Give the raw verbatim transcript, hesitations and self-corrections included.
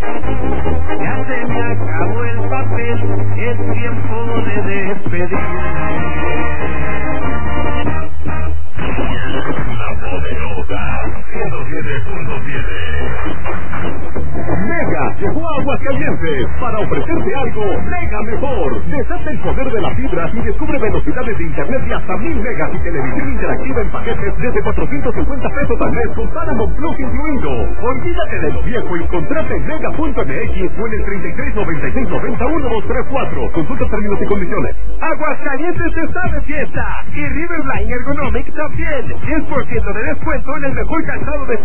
Ya se me acabó el papel, es tiempo de despedirme. La Poderosa ciento siete punto siete. Mega llegó a Aguascalientes para ofrecerte algo mega mejor. Desata el poder de la fibra y descubre velocidades de internet de hasta mil megas y televisión interactiva en paquetes desde cuatrocientos cincuenta pesos al mes con Paramount Plus incluido. Olvídate de lo viejo y contrata en mega punto m x o en el treinta y tres noventa y seis noventa uno dos tres cuatro. Consulta términos y condiciones. Aguascalientes está de fiesta y Riverline Ergonomic también. diez por ciento de descuento en el mejor calzado de